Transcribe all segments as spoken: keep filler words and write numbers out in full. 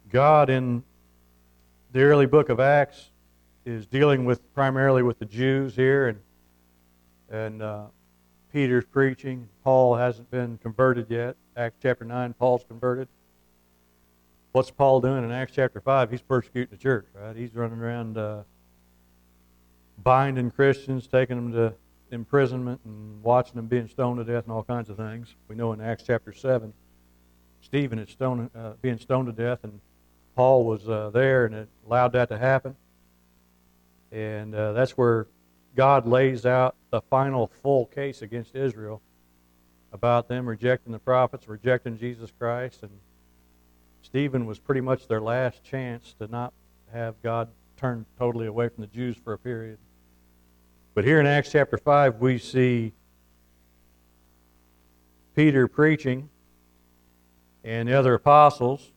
God in the early book of Acts is dealing with primarily with the Jews here, and and uh, Peter's preaching. Paul hasn't been converted yet. Acts chapter nine, Paul's converted. What's Paul doing in Acts chapter five? He's persecuting the church, right? He's running around uh, binding Christians, taking them to imprisonment and watching them being stoned to death and all kinds of things. We know in Acts chapter seven, Stephen is stoned, uh, being stoned to death, and Paul was uh, there and it allowed that to happen. And uh, that's where God lays out the final full case against Israel about them rejecting the prophets, rejecting Jesus Christ. And Stephen was pretty much their last chance to not have God turn totally away from the Jews for a period. But here in Acts chapter five, we see Peter preaching and the other apostles.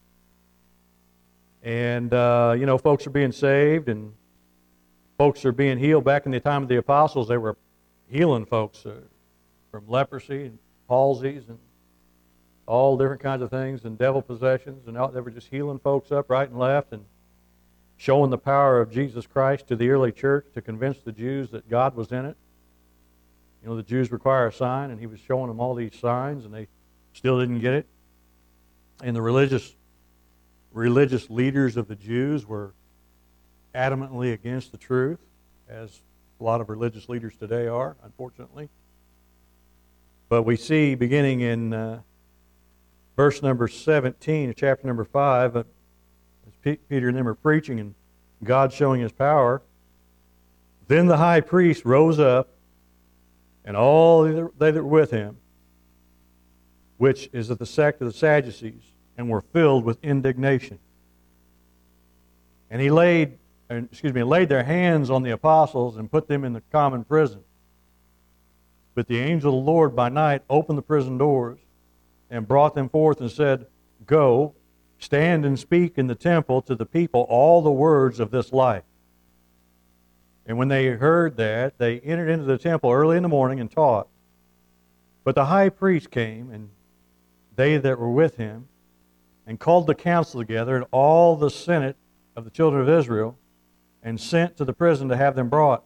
And, uh, you know, folks are being saved and folks are being healed. Back in the time of the apostles, they were healing folks uh, from leprosy and palsies and all different kinds of things and devil possessions. And they were just healing folks up right and left and showing the power of Jesus Christ to the early church to convince the Jews that God was in it. You know, the Jews require a sign, and he was showing them all these signs, and they still didn't get it. And the religious religious leaders of the Jews were adamantly against the truth, as a lot of religious leaders today are, unfortunately. But we see, beginning in uh, verse number seventeen of chapter number five, uh, as P- Peter and them are preaching and God showing his power, then the high priest rose up, and all they that were with him, which is of the sect of the Sadducees, and were filled with indignation. And he laid, excuse me, laid their hands on the apostles and put them in the common prison. But the angel of the Lord by night opened the prison doors and brought them forth and said, "Go, stand and speak in the temple to the people all the words of this life." And when they heard that, they entered into the temple early in the morning and taught. But the high priest came, and they that were with him, and called the council together, and all the senate of the children of Israel, and sent to the prison to have them brought.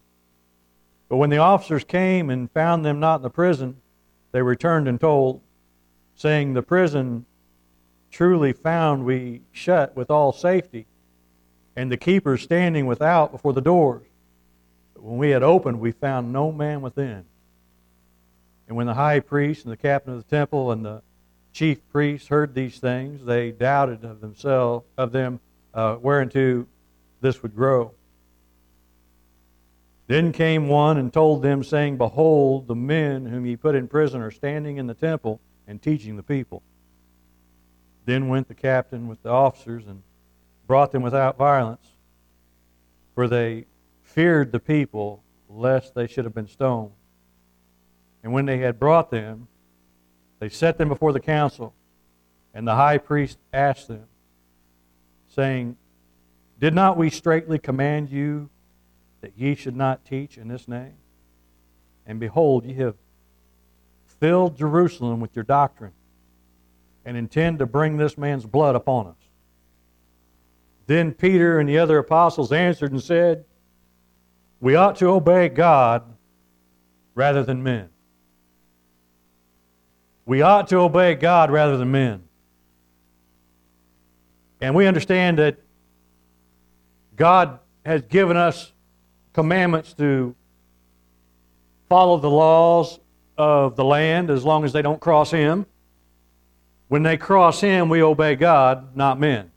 But when the officers came and found them not in the prison, they returned and told, saying, "The prison truly found we shut with all safety, and the keepers standing without before the doors. But when we had opened, we found no man within." And when the high priest and the captain of the temple and the chief priests heard these things, they doubted of themselves, of them, uh, whereunto this would grow. Then came one and told them, saying, "Behold, the men whom ye put in prison are standing in the temple and teaching the people." Then went the captain with the officers and brought them without violence, for they feared the people, lest they should have been stoned. And when they had brought them, they set them before the council, and the high priest asked them, saying, "Did not we straitly command you that ye should not teach in this name? And behold, ye have filled Jerusalem with your doctrine, and intend to bring this man's blood upon us." Then Peter and the other apostles answered and said, "We ought to obey God rather than men." We ought to obey God rather than men. And we understand that God has given us commandments to follow the laws of the land as long as they don't cross Him. When they cross Him, we obey God, not men.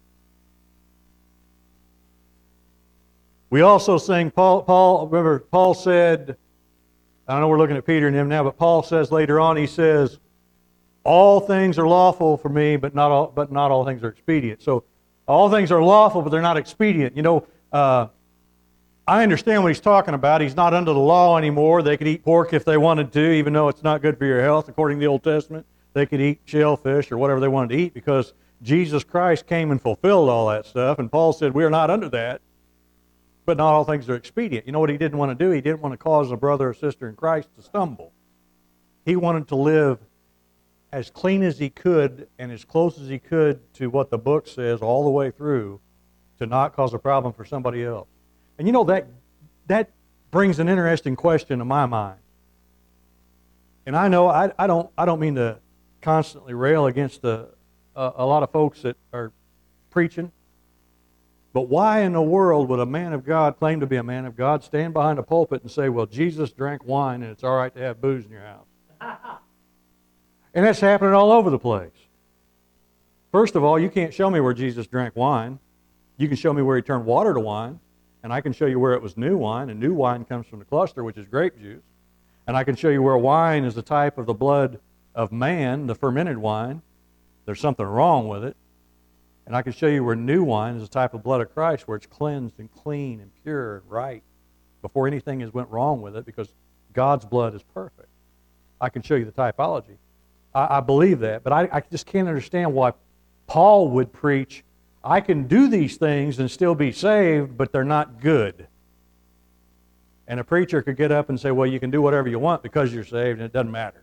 We also sing, Paul, Paul, remember, Paul said, I know we're looking at Peter and him now, but Paul says later on, he says, "All things are lawful for me, but not all, but not all things are expedient." So all things are lawful, but they're not expedient. You know, uh, I understand what he's talking about. He's not under the law anymore. They could eat pork if they wanted to, even though it's not good for your health, according to the Old Testament. They could eat shellfish or whatever they wanted to eat because Jesus Christ came and fulfilled all that stuff. And Paul said, we are not under that, but not all things are expedient. You know what he didn't want to do? He didn't want to cause a brother or sister in Christ to stumble. He wanted to live as clean as he could and as close as he could to what the book says all the way through to not cause a problem for somebody else. And you know, that that brings an interesting question to my mind. And I know I, I don't I don't mean to constantly rail against the, uh, a lot of folks that are preaching, but why in the world would a man of God, claim to be a man of God, stand behind a pulpit and say, well, Jesus drank wine and it's all right to have booze in your house? And that's happening all over the place. First of all, you can't show me where Jesus drank wine. You can show me where he turned water to wine, and I can show you where it was new wine, and new wine comes from the cluster, which is grape juice. And I can show you where wine is the type of the blood of man, the fermented wine. There's something wrong with it. And I can show you where new wine is the type of blood of Christ, where it's cleansed and clean and pure and right before anything has went wrong with it, because God's blood is perfect. I can show you the typology. I, I believe that, but I, I just can't understand why Paul would preach, I can do these things and still be saved, but they're not good. And a preacher could get up and say, well, you can do whatever you want because you're saved, and it doesn't matter.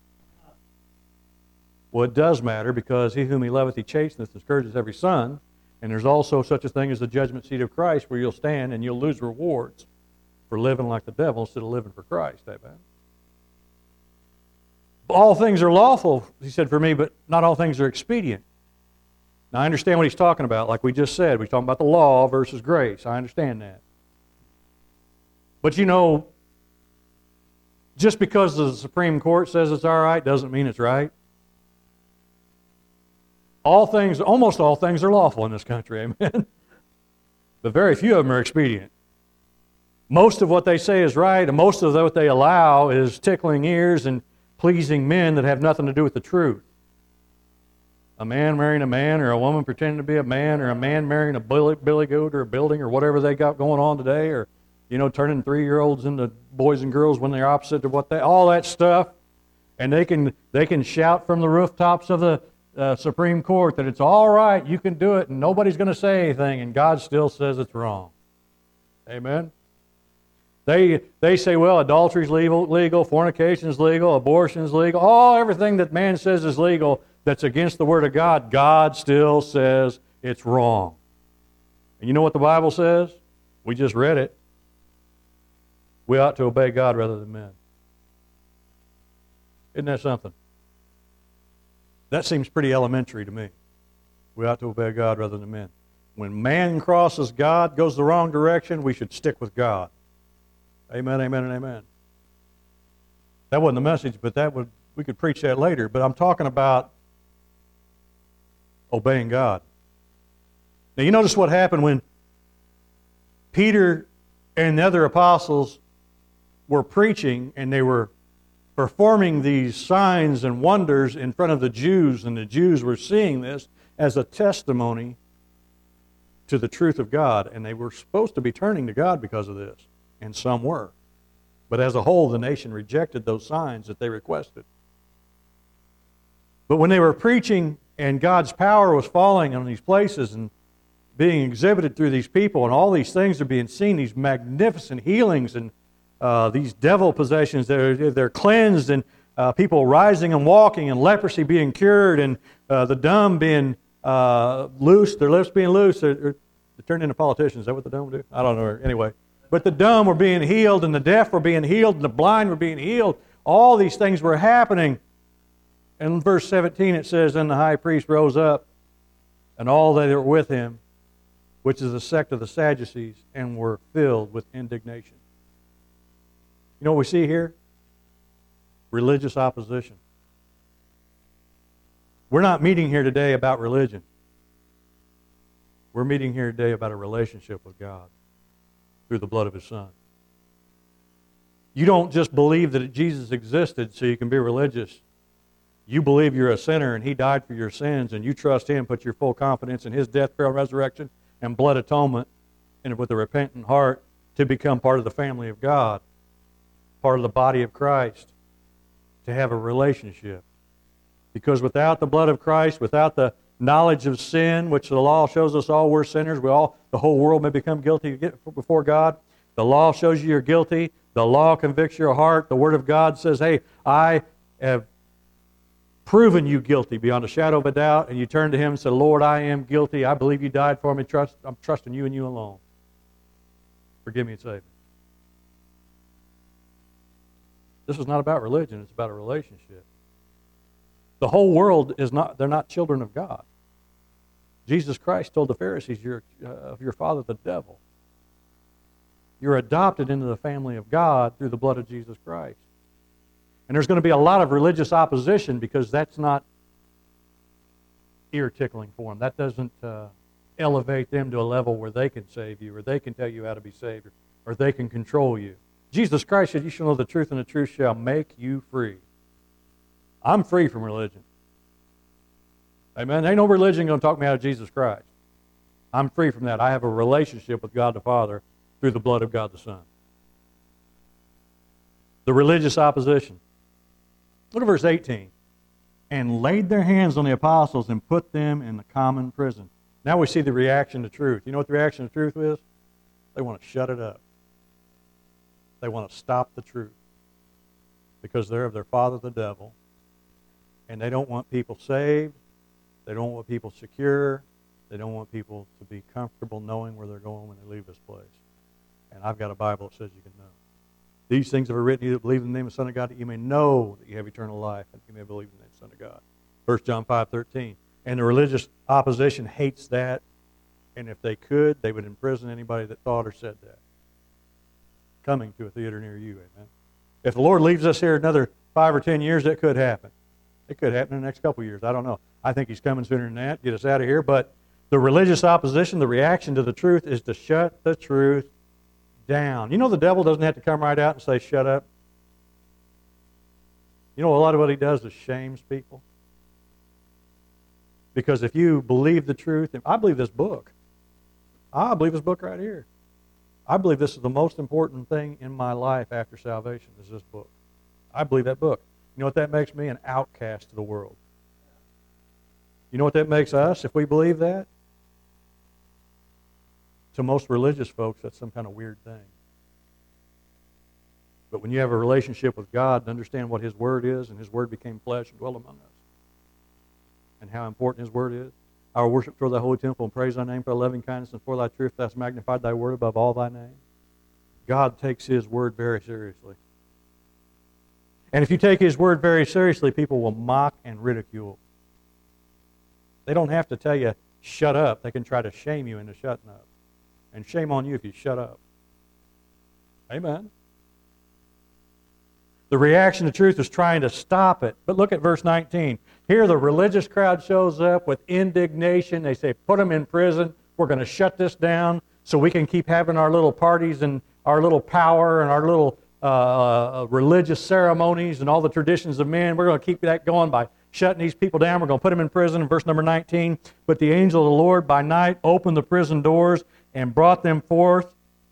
Well, it does matter, because he whom he loveth he chasteneth and scourges every son. And there's also such a thing as the judgment seat of Christ, where you'll stand and you'll lose rewards for living like the devil instead of living for Christ. Amen. All things are lawful, he said, for me, but not all things are expedient. Now, I understand what he's talking about. Like we just said, we're talking about the law versus grace. I understand that. But you know, just because the Supreme Court says it's all right doesn't mean it's right. All things, almost all things are lawful in this country, amen? But very few of them are expedient. Most of what they say is right, and most of what they allow is tickling ears and pleasing men that have nothing to do with the truth. A man marrying a man, or a woman pretending to be a man, or a man marrying a billy, billy goat or a building or whatever they got going on today, or, you know, turning three-year-olds into boys and girls when they're opposite to what they, all that stuff. And they can they can shout from the rooftops of the Uh, Supreme Court that it's all right, you can do it, and nobody's going to say anything, and God still says it's wrong. Amen? They they say, well, adultery's legal, legal, fornication's legal, abortion's legal, all everything that man says is legal that's against the Word of God, God still says it's wrong. And you know what the Bible says? We just read it. We ought to obey God rather than men. Isn't that something? That seems pretty elementary to me. We ought to obey God rather than men. When man crosses God, goes the wrong direction, we should stick with God. Amen, amen, and amen. That wasn't the message, but that would we could preach that later. But I'm talking about obeying God. Now you notice what happened when Peter and the other apostles were preaching, and they were performing these signs and wonders in front of the Jews, and the Jews were seeing this as a testimony to the truth of God, and they were supposed to be turning to God because of this, and some were. But as a whole, the nation rejected those signs that they requested. But when they were preaching and God's power was falling on these places and being exhibited through these people, and all these things are being seen, these magnificent healings and Uh, these devil possessions, they're, they're cleansed, and uh, people rising and walking, and leprosy being cured, and uh, the dumb being uh, loose, their lips being loose. They're, they're turned into politicians. Is that what the dumb do? I don't know. Anyway. But the dumb were being healed, and the deaf were being healed, and the blind were being healed. All these things were happening. And in verse seventeen it says, then the high priest rose up, and all they that were with him, which is the sect of the Sadducees, and were filled with indignation. You know what we see here? Religious opposition. We're not meeting here today about religion. We're meeting here today about a relationship with God through the blood of His Son. You don't just believe that Jesus existed so you can be religious. You believe you're a sinner and He died for your sins, and you trust Him, put your full confidence in His death, burial, resurrection, and blood atonement, and with a repentant heart to become part of the family of God, part of the body of Christ, to have a relationship. Because without the blood of Christ, without the knowledge of sin, which the law shows us all we're sinners, we all, the whole world may become guilty before God. The law shows you you're guilty. The law convicts your heart. The Word of God says, hey, I have proven you guilty beyond a shadow of a doubt, and you turn to Him and say, Lord, I am guilty. I believe you died for me. Trust, I'm trusting you and you alone. Forgive me and save me. This is not about religion. It's about a relationship. The whole world is not, they're not children of God. Jesus Christ told the Pharisees, you're uh, of your father the devil. You're adopted into the family of God through the blood of Jesus Christ. And there's going to be a lot of religious opposition because that's not ear-tickling for them. That doesn't uh, elevate them to a level where they can save you, or they can tell you how to be saved, or, or they can control you. Jesus Christ said, you shall know the truth, and the truth shall make you free. I'm free from religion. Amen? Ain't no religion going to talk me out of Jesus Christ. I'm free from that. I have a relationship with God the Father through the blood of God the Son. The religious opposition. Look at verse eighteen. And laid their hands on the apostles and put them in the common prison. Now we see the reaction to truth. You know what the reaction to truth is? They want to shut it up. They want to stop the truth. Because they're of their father the devil. And they don't want people saved. They don't want people secure. They don't want people to be comfortable knowing where they're going when they leave this place. And I've got a Bible that says you can know. These things have I written you that believe in the name of the Son of God, that you may know that you have eternal life, and you may believe in the name of the Son of God. First John five thirteen. And the religious opposition hates that, and if they could, they would imprison anybody that thought or said that. Coming to a theater near you, amen. If the Lord leaves us here another five or ten years, it could happen. It could happen in the next couple of years. I don't know. I think He's coming sooner than that, get us out of here. But the religious opposition, the reaction to the truth, is to shut the truth down. You know the devil doesn't have to come right out and say, shut up. You know a lot of what he does is shames people. Because if you believe the truth, I believe this book. I believe this book right here. I believe this is the most important thing in my life after salvation, is this book. I believe that book. You know what that makes me? An outcast to the world. You know what that makes us if we believe that? To most religious folks, that's some kind of weird thing. But when you have a relationship with God and understand what His Word is, and His Word became flesh and dwelt among us, and how important His Word is, our worship toward Thy holy temple and praise Thy name for Thy loving kindness and for Thy truth, Thou hast magnified Thy Word above all Thy name. God takes His Word very seriously. And if you take His Word very seriously, people will mock and ridicule. They don't have to tell you, shut up. They can try to shame you into shutting up. And shame on you if you shut up. Amen. The reaction to truth is trying to stop it. But look at verse nineteen. Here the religious crowd shows up with indignation. They say, put them in prison. We're going to shut this down so we can keep having our little parties and our little power and our little uh, religious ceremonies and all the traditions of men. We're going to keep that going by shutting these people down. We're going to put them in prison. In verse number nineteen, but the angel of the Lord by night opened the prison doors and brought them forth.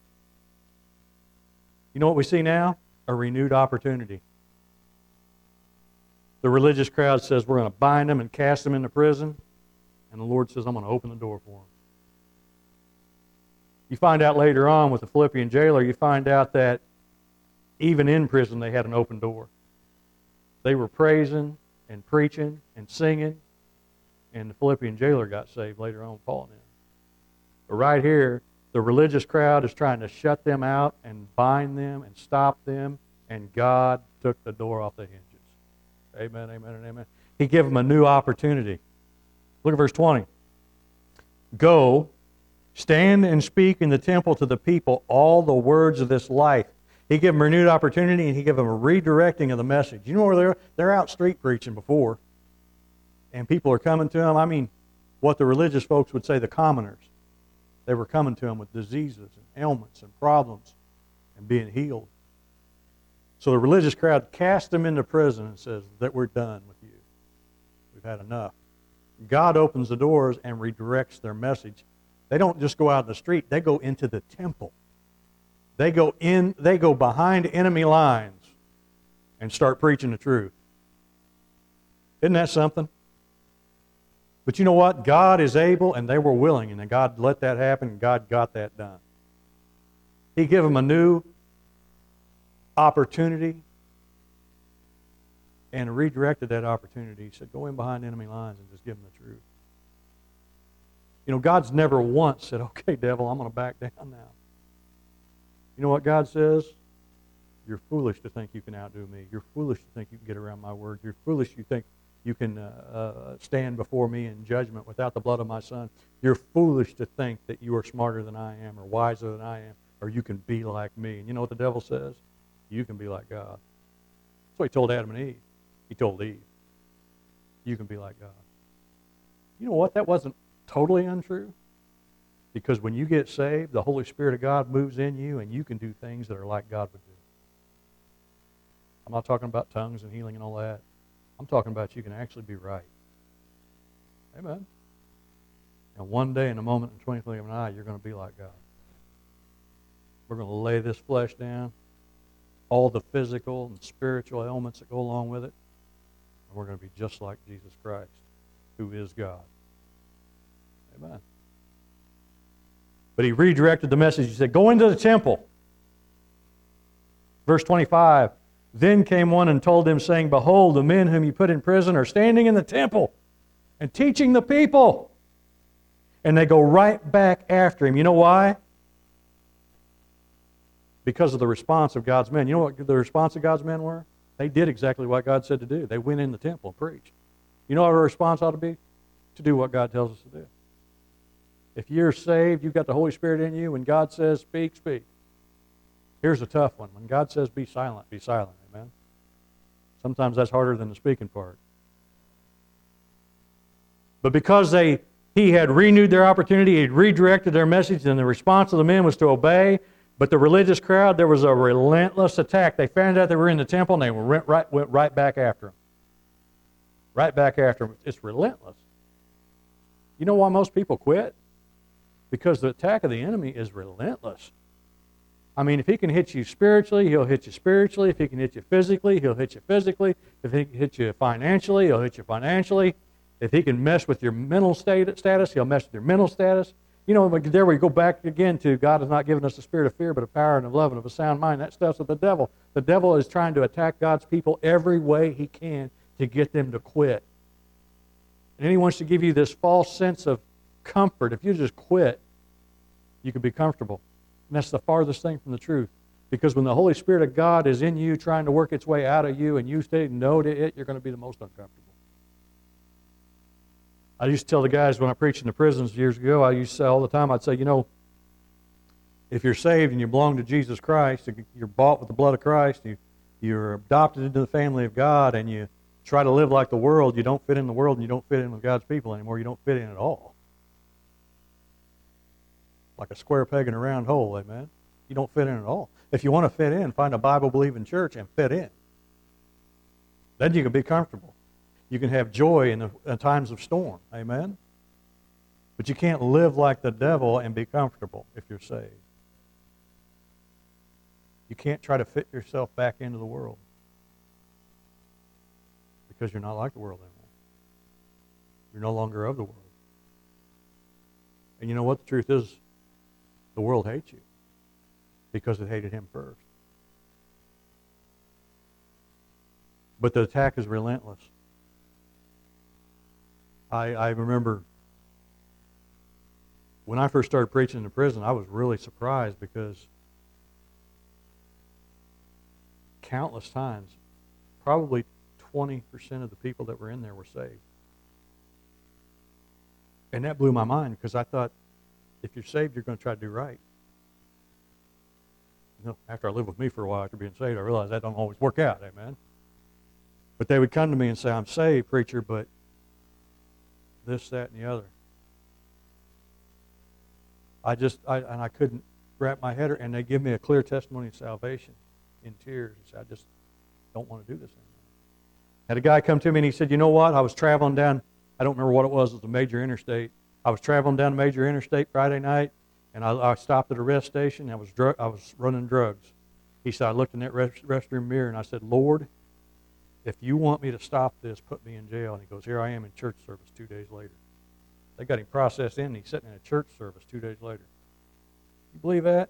You know what we see now? A renewed opportunity. The religious crowd says, we're going to bind them and cast them into prison. And the Lord says, I'm going to open the door for them. You find out later on with the Philippian jailer, you find out that even in prison they had an open door. They were praising and preaching and singing, and the Philippian jailer got saved later on, Paul and him. But right here, the religious crowd is trying to shut them out and bind them and stop them, and God took the door off the hinges. Amen, amen, and amen. He gave them a new opportunity. Look at verse twenty. Go, stand and speak in the temple to the people all the words of this life. He gave them a renewed opportunity, and He gave them a redirecting of the message. You know where they're? They're out street preaching before, and people are coming to them. I mean, what the religious folks would say, the commoners. They were coming to them with diseases and ailments and problems and being healed. So the religious crowd cast them into prison and says that we're done with you. We've had enough. God opens the doors and redirects their message. They don't just go out in the street. They go into the temple. They go in. They go behind enemy lines and start preaching the truth. Isn't that something? But you know what? God is able, and they were willing, and God let that happen, and God got that done. He gave them a new opportunity, and redirected that opportunity. He said, go in behind enemy lines and just give them the truth. You know, God's never once said, okay, devil, I'm going to back down now. You know what God says? You're foolish to think you can outdo me. You're foolish to think you can get around my word. You're foolish you think you can uh, uh, stand before me in judgment without the blood of my son. You're foolish to think that you are smarter than I am or wiser than I am or you can be like me. And you know what the devil says? You can be like God. That's what he told Adam and Eve. He told Eve, you can be like God. You know what? That wasn't totally untrue. Because when you get saved, the Holy Spirit of God moves in you and you can do things that are like God would do. I'm not talking about tongues and healing and all that. I'm talking about you can actually be right. Amen. And one day, in a moment, in the twinkling of an eye, you're going to be like God. We're going to lay this flesh down, all the physical and spiritual elements that go along with it, and we're going to be just like Jesus Christ, who is God. Amen. But he redirected the message. He said, go into the temple. Verse twenty-five, then came one and told them, saying, behold, the men whom you put in prison are standing in the temple and teaching the people. And they go right back after him. You know why? Because of the response of God's men. You know what the response of God's men were? They did exactly what God said to do. They went in the temple and preached. You know what our response ought to be? To do what God tells us to do. If you're saved, you've got the Holy Spirit in you, when God says speak, speak. Here's a tough one. When God says be silent, be silent. Amen? Sometimes that's harder than the speaking part. But because they he had renewed their opportunity, he had redirected their message, and the response of the men was to obey. But the religious crowd, there was a relentless attack. They found out they were in the temple, and they went right, went right back after them. Right back after them. It's relentless. You know why most people quit? Because the attack of the enemy is relentless. I mean, if he can hit you spiritually, he'll hit you spiritually. If he can hit you physically, he'll hit you physically. If he can hit you financially, he'll hit you financially. If he can mess with your mental state, status, he'll mess with your mental status. You know, there we go back again to God has not given us a spirit of fear, but of power and of love and of a sound mind. That stuff's of the devil. The devil is trying to attack God's people every way he can to get them to quit. And he wants to give you this false sense of comfort. If you just quit, you can be comfortable. And that's the farthest thing from the truth. Because when the Holy Spirit of God is in you trying to work its way out of you and you say no to it, you're going to be the most uncomfortable. I used to tell the guys when I preached in the prisons years ago, I used to say all the time, I'd say, you know, if you're saved and you belong to Jesus Christ, you're bought with the blood of Christ, you, you're adopted into the family of God, and you try to live like the world, you don't fit in the world and you don't fit in with God's people anymore. You don't fit in at all. Like a square peg in a round hole, amen? You don't fit in at all. If you want to fit in, find a Bible-believing church and fit in. Then you can be comfortable. You can have joy in the in times of storm, amen? But you can't live like the devil and be comfortable if you're saved. You can't try to fit yourself back into the world because you're not like the world anymore. You're no longer of the world. And you know what the truth is? The world hates you because it hated him first. But the attack is relentless. I, I remember when I first started preaching in the prison, I was really surprised because countless times, probably twenty percent of the people that were in there were saved. And that blew my mind because I thought, if you're saved, you're going to try to do right. You know, after I lived with me for a while after being saved, I realized that don't always work out, amen? But they would come to me and say, I'm saved, preacher, but this, that, and the other. I just, I, and I couldn't wrap my head around, and they give me a clear testimony of salvation in tears. And say, I just don't want to do this anymore. Had a guy come to me and he said, you know what? I was traveling down, I don't remember what it was, it was a major interstate. I was traveling down a major interstate Friday night, and I, I stopped at a rest station. I was drug, I was running drugs. He said, I looked in that rest, restroom mirror, and I said, Lord, if you want me to stop this, put me in jail. And he goes, here I am in church service two days later. They got him processed in, and he's sitting in a church service two days later. You believe that?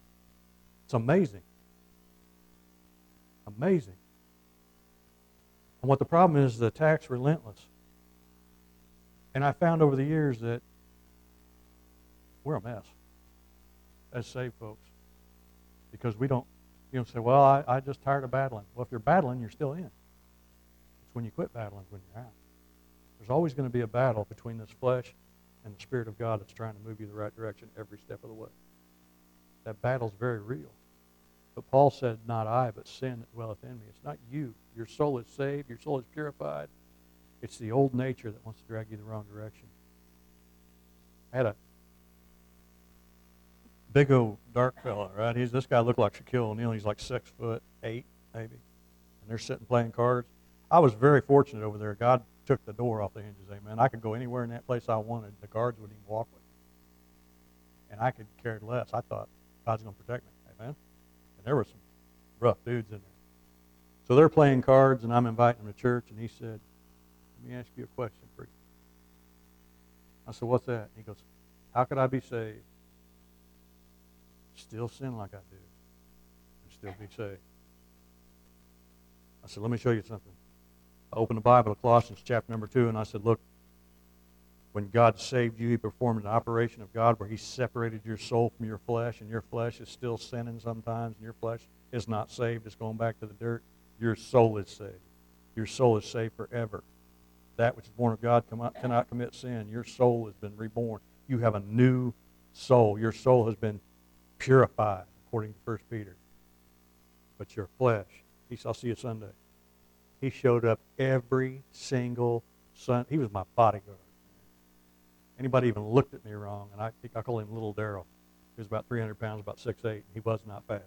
It's amazing. Amazing. And what the problem is, the attack's relentless. And I found over the years that we're a mess as saved folks. Because we don't, you know, say, well, I, I just tired of battling. Well, if you're battling, you're still in. It's when you quit battling when you're out. There's always going to be a battle between this flesh and the Spirit of God that's trying to move you the right direction every step of the way. That battle's very real. But Paul said, not I, but sin that dwelleth in me. It's not you. Your soul is saved. Your soul is purified. It's the old nature that wants to drag you the wrong direction. I had a big old dark fella, right? He's this guy looked like Shaquille O'Neal. He's like six foot eight, maybe. And they're sitting playing cards. I was very fortunate over there. God took the door off the hinges, amen. I could go anywhere in that place I wanted. The guards wouldn't even walk with me. And I could care less. I thought, God's going to protect me, amen. And there were some rough dudes in there. So they're playing cards, and I'm inviting them to church, and he said, let me ask you a question, preacher. I said, what's that? He goes, how could I be saved, still sin like I do, and still be saved? I said, let me show you something. I opened the Bible to Colossians chapter number two, and I said, look, when God saved you, he performed an operation of God where he separated your soul from your flesh, and your flesh is still sinning sometimes, and your flesh is not saved. It's going back to the dirt. Your soul is saved. Your soul is saved forever. That which is born of God cannot commit sin. Your soul has been reborn. You have a new soul. Your soul has been purified, according to First Peter. But your flesh, he said, I'll see you Sunday. He showed up every single Sunday. He was my bodyguard. Anybody even looked at me wrong, and I, I call him Little Darryl. He was about three hundred pounds, about six eight. He was not fat.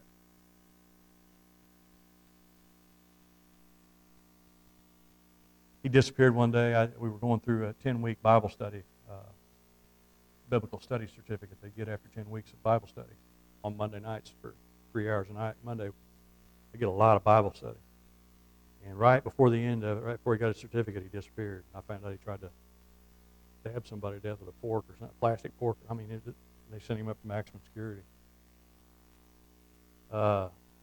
He disappeared one day. I, we were going through a ten-week Bible study, uh, biblical study certificate they get after ten weeks of Bible study on Monday nights for three hours a night. Monday, they get a lot of Bible study. And right before the end of it, right before he got his certificate, he disappeared. I found out he tried to stab somebody to death with a fork or something, plastic fork. I mean, it, they sent him up to maximum security. Uh,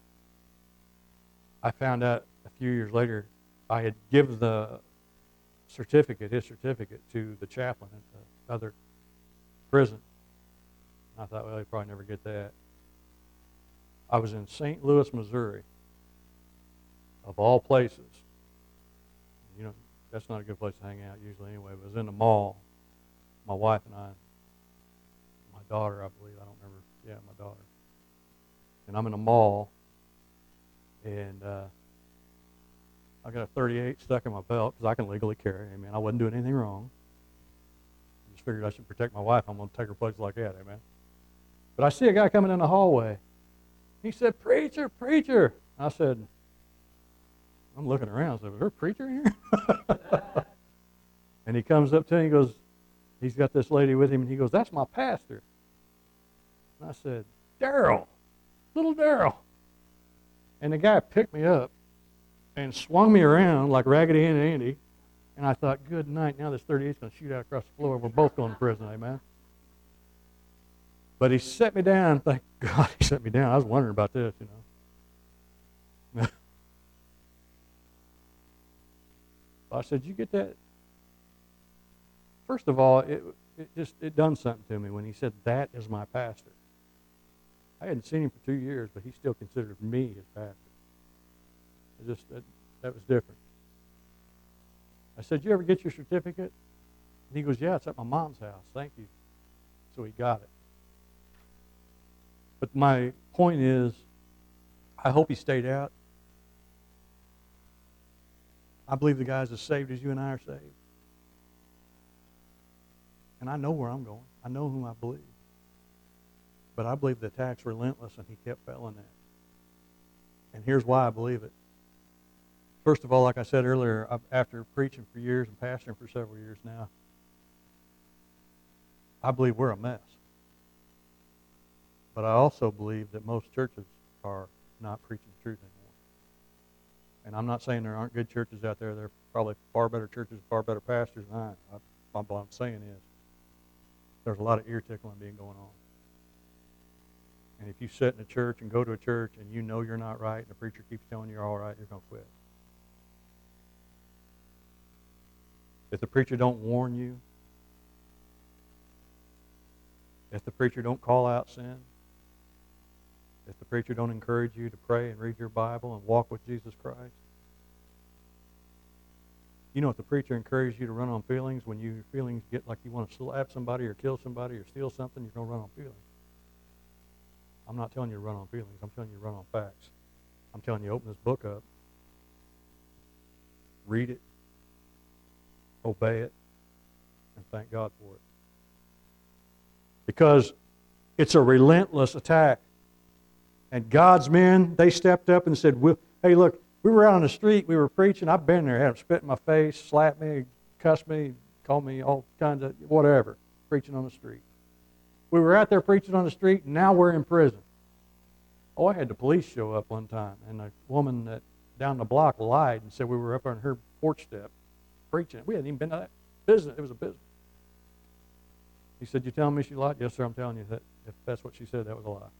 I found out a few years later, I had given the certificate, his certificate, to the chaplain at the other prison. I thought, well, he'd probably never get that. I was in Saint Louis, Missouri, of all places. You know, that's not a good place to hang out usually anyway, but I was in the mall. My wife and I, my daughter, I believe, I don't remember, yeah, my daughter. And I'm in a mall, and uh, I got a thirty-eight stuck in my belt because I can legally carry it. Amen. I wasn't doing anything wrong. I just figured I should protect my wife. I'm going to take her places like that. Amen. But I see a guy coming in the hallway. He said, preacher, preacher. I said, I'm looking around. I said, is there a preacher here? And he comes up to me. He goes, he's got this lady with him. And he goes, that's my pastor. And I said, Darryl, little Darryl. And the guy picked me up and swung me around like Raggedy Ann and Andy. And I thought, good night. Now this thirty-eight's going to shoot out across the floor. We're both going to prison, amen. But he set me down. Thank God he set me down. I was wondering about this, you know. I said, you get that? First of all, it, it just it done something to me when he said, that is my pastor. I hadn't seen him for two years, but he still considered me his pastor. It just that, that was different. I said, you ever get your certificate? And he goes, yeah, it's at my mom's house. Thank you. So he got it. But my point is, I hope he stayed out. I believe the guy's as saved as you and I are saved. And I know where I'm going. I know whom I believe. But I believe the attack's relentless, and he kept failing that. And here's why I believe it. First of all, like I said earlier, after preaching for years and pastoring for several years now, I believe we're a mess. But I also believe that most churches are not preaching the truth anymore. And I'm not saying there aren't good churches out there. There are probably far better churches, far better pastors than I. I what I'm saying is there's a lot of ear tickling being going on. And if you sit in a church and go to a church and you know you're not right and the preacher keeps telling you you're all right, you're going to quit. if the preacher don't warn you, if the preacher don't call out sin, if the preacher don't encourage you to pray and read your Bible and walk with Jesus Christ. You know, if the preacher encourages you to run on feelings, when your feelings get like you want to slap somebody or kill somebody or steal something, you're going to run on feelings. I'm not telling you to run on feelings. I'm telling you to run on facts. I'm telling you, open this book up, read it, obey it, and thank God for it. Because it's a relentless attack. And God's men, they stepped up and said, hey, look, we were out on the street, we were preaching. I've been there, had them spit in my face, slap me, cuss me, call me all kinds of whatever, preaching on the street. We were out there preaching on the street, and now we're in prison. Oh, I had the police show up one time, and a woman that down the block lied and said we were up on her porch step preaching. We hadn't even been to that business. It was a business. He said, you telling me she lied? Yes, sir, I'm telling you that if that's what she said, that was a lie.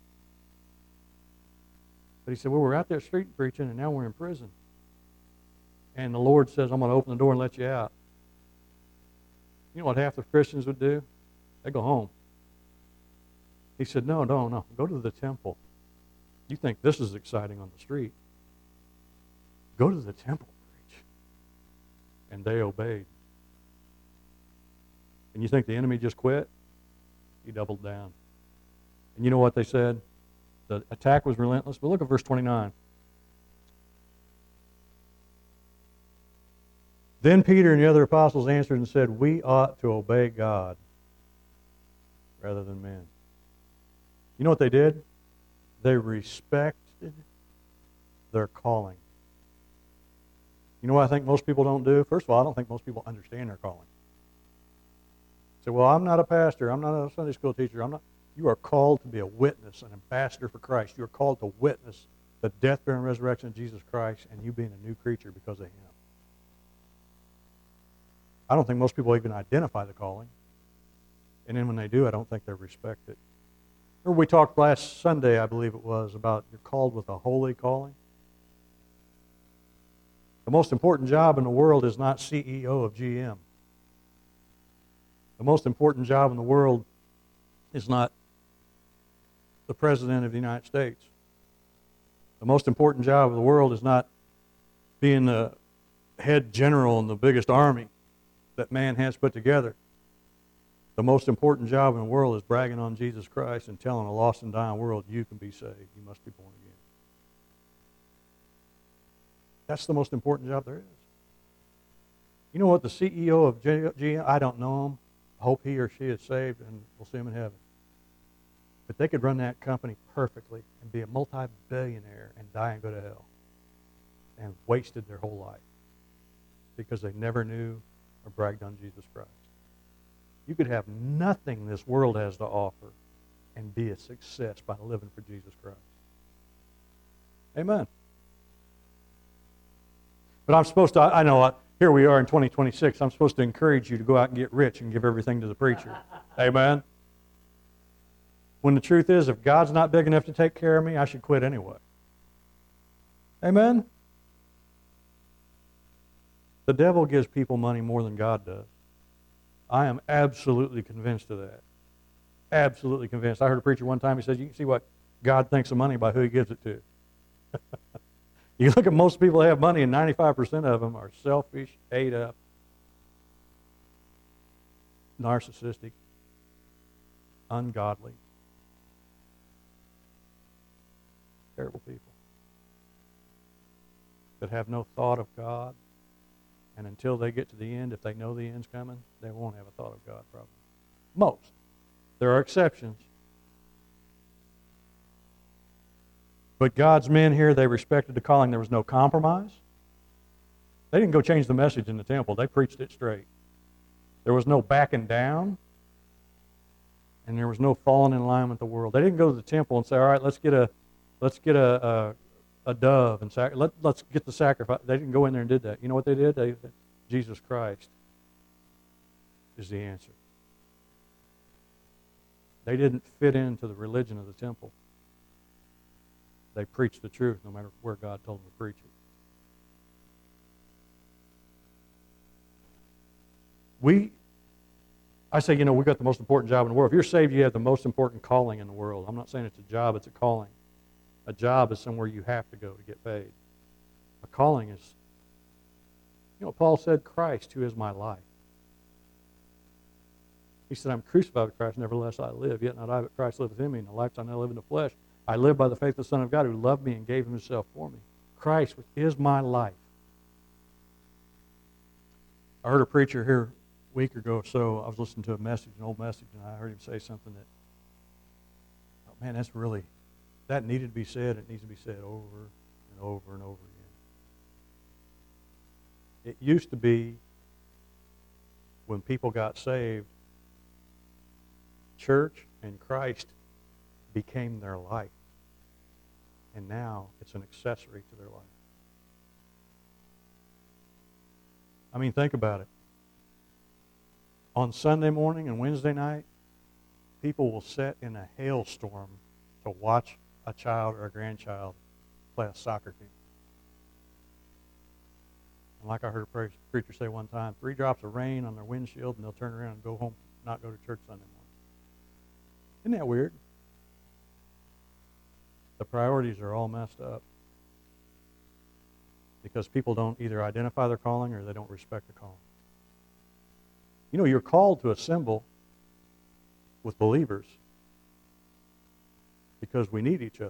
But he said, well, we're out there street preaching, and now we're in prison. And the Lord says, I'm going to open the door and let you out. You know what half the Christians would do? They go home. He said, no, no, no. Go to the temple. You think this is exciting on the street. Go to the temple, preach. And they obeyed. And you think the enemy just quit? He doubled down. And you know what they said? The attack was relentless. But look at verse twenty-nine. Then Peter and the other apostles answered and said, we ought to obey God rather than men. You know what they did? They respected their calling. You know what I think most people don't do? First of all, I don't think most people understand their calling. Say, well, I'm not a pastor. I'm not a Sunday school teacher. I'm not. You are called to be a witness, an ambassador for Christ. You are called to witness the death, burial, and resurrection of Jesus Christ and you being a new creature because of Him. I don't think most people even identify the calling. And then when they do, I don't think they respect it. Remember we talked last Sunday, I believe it was, about you're called with a holy calling? The most important job in the world is not C E O of G M. The most important job in the world is not the President of the United States. The most important job of the world is not being the head general in the biggest army that man has put together. The most important job in the world is bragging on Jesus Christ and telling a lost and dying world, you can be saved. You must be born again. That's the most important job there is. You know what? The C E O of G M, I don't know him. I hope he or she is saved and we'll see him in heaven. But they could run that company perfectly and be a multi-billionaire and die and go to hell. And wasted their whole life because they never knew or bragged on Jesus Christ. You could have nothing this world has to offer and be a success by living for Jesus Christ. Amen. But I'm supposed to, I know, here we are in twenty twenty-six, I'm supposed to encourage you to go out and get rich and give everything to the preacher. Amen. When the truth is, if God's not big enough to take care of me, I should quit anyway. Amen. The devil gives people money more than God does. I am absolutely convinced of that. Absolutely convinced. I heard a preacher one time, he says, you can see what God thinks of money by who He gives it to. You look at most people that have money, and ninety-five percent of them are selfish, ate up, narcissistic, ungodly, terrible people that have no thought of God. And until they get to the end, if they know the end's coming, they won't have a thought of God probably. Most. There are exceptions. But God's men here, they respected the calling. There was no compromise. They didn't go change the message in the temple. They preached it straight. There was no backing down. And there was no falling in line with the world. They didn't go to the temple and say, all right, let's get a let's get a, a a dove and sac- let, let's get the sacrifice. They didn't go in there and did that. You know what they did? They, Jesus Christ is the answer. They didn't fit into the religion of the temple. They preached the truth no matter where God told them to preach it. we, I say, you know, we got the most important job in the world. If you're saved, you have the most important calling in the world. I'm not saying it's a job, it's a calling. A job is somewhere you have to go to get paid. A calling is, you know, Paul said, Christ, who is my life. He said, I'm crucified with Christ, nevertheless I live. Yet not I, but Christ liveth in me. And the life I now live in the flesh, I live by the faith of the Son of God, who loved me and gave himself for me. Christ is my life. I heard a preacher here a week ago or so. I was listening to a message, an old message, and I heard him say something that, oh man, that's really, that needed to be said. It needs to be said over and over and over again. It used to be when people got saved, church and Christ became their life. And now it's an accessory to their life. I mean, think about it. On Sunday morning and Wednesday night, people will sit in a hailstorm to watch a child or a grandchild play a soccer team. And like I heard a preacher say one time, three drops of rain on their windshield and they'll turn around and go home, not go to church Sunday morning. Isn't that weird? The priorities are all messed up because people don't either identify their calling or they don't respect the calling. You know, you're called to assemble with believers because we need each other.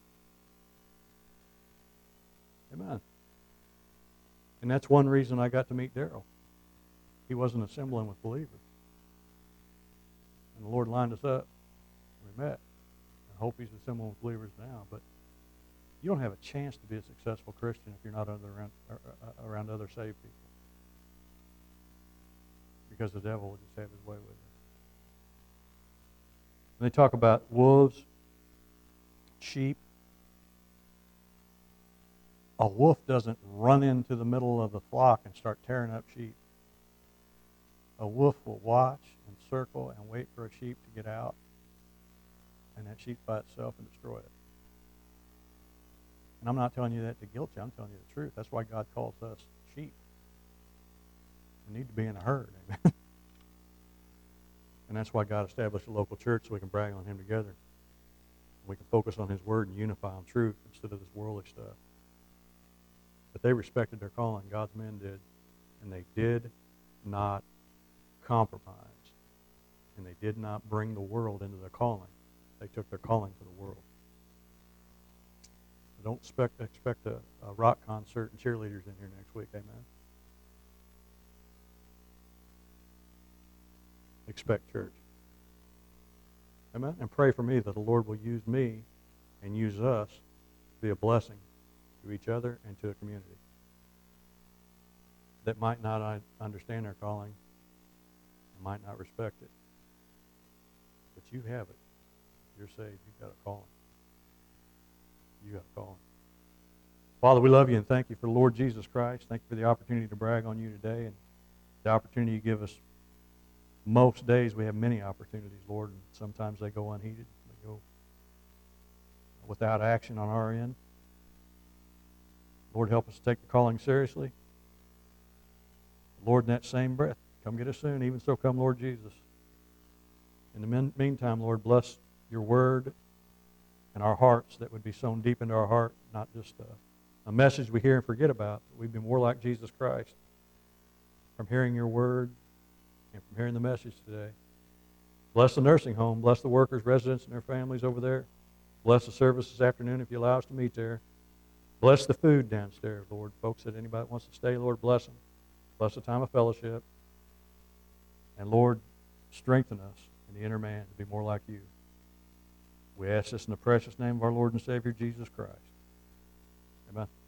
Amen. And that's one reason I got to meet Daryl. He wasn't assembling with believers. And the Lord lined us up. We met. I hope he's assembling with believers now. But you don't have a chance to be a successful Christian if you're not other around, around other saved people. Because the devil will just have his way with you. And they talk about wolves, sheep. A wolf doesn't run into the middle of the flock and start tearing up sheep. A wolf will watch and circle and wait for a sheep to get out, and that sheep by itself and destroy it. And I'm not telling you that to guilt you. I'm telling you the truth. That's why God calls us sheep. We need to be in a herd. Amen. And that's why God established a local church so we can brag on him together. We can focus on his word and unify on truth instead of this worldly stuff. But they respected their calling. God's men did. And they did not compromise. And they did not bring the world into their calling. They took their calling to the world. So don't expect, expect a, a rock concert and cheerleaders in here next week. Amen. Expect church. Amen. And pray for me that the Lord will use me and use us to be a blessing to each other and to a community that might not understand their calling and might not respect it. But you have it. If you're saved, you've got a calling. You got a calling. Father, we love you and thank you for the Lord Jesus Christ. Thank you for the opportunity to brag on you today and the opportunity you give us. Most days we have many opportunities, Lord, and sometimes they go unheeded. They go without action on our end. Lord, help us to take the calling seriously. Lord, in that same breath, come get us soon. Even so, come, Lord Jesus. In the min- meantime, Lord, bless your word and our hearts that would be sown deep into our heart, not just a, a message we hear and forget about. But we'd be more like Jesus Christ from hearing your word and from hearing the message today. Bless the nursing home. Bless the workers, residents, and their families over there. Bless the service this afternoon if you allow us to meet there. Bless the food downstairs, Lord. Folks that anybody wants to stay, Lord, bless them. Bless the time of fellowship. And Lord, strengthen us in the inner man to be more like you. We ask this in the precious name of our Lord and Savior, Jesus Christ. Amen.